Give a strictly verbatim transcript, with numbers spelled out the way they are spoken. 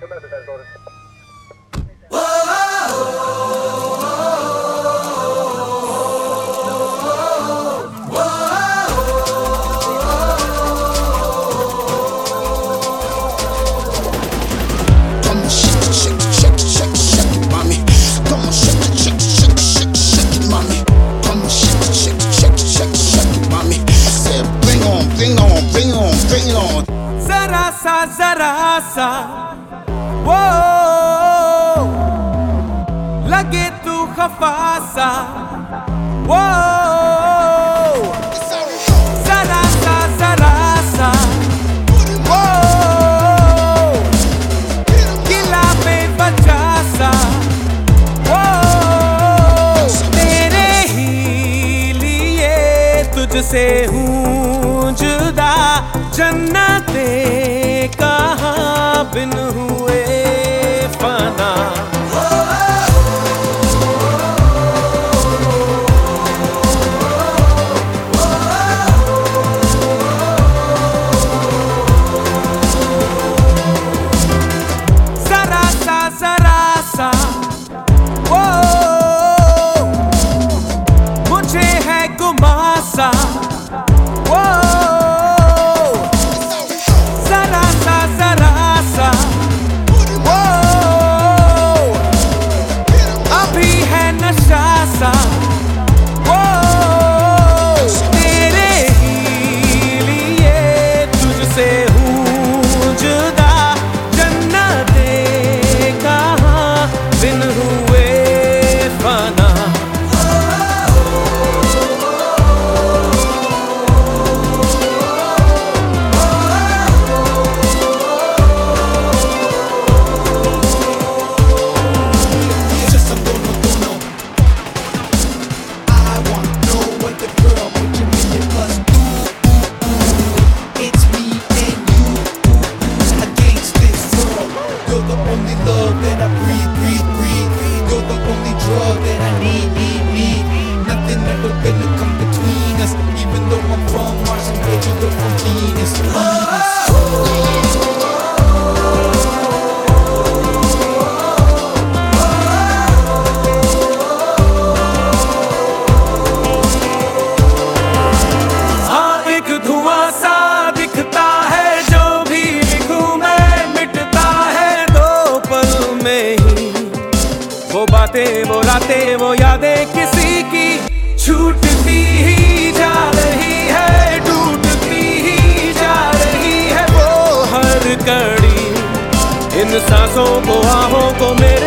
जरा सा जरा सा वो लगे तू खफा सा वो जरा सा जरा सा वो गिला पे बचा सा वो तेरे ही लिए तुझसे हूँ जुदा जन्नते कहाँ बिन हुए फना जरा सा जरा सा वो मुझे है गुमासा वो वो बातें वो रातें वो यादें किसी की छूटती ही जा रही है, टूटती ही जा रही है वो हर कड़ी इन सांसों को, आहों को मेरे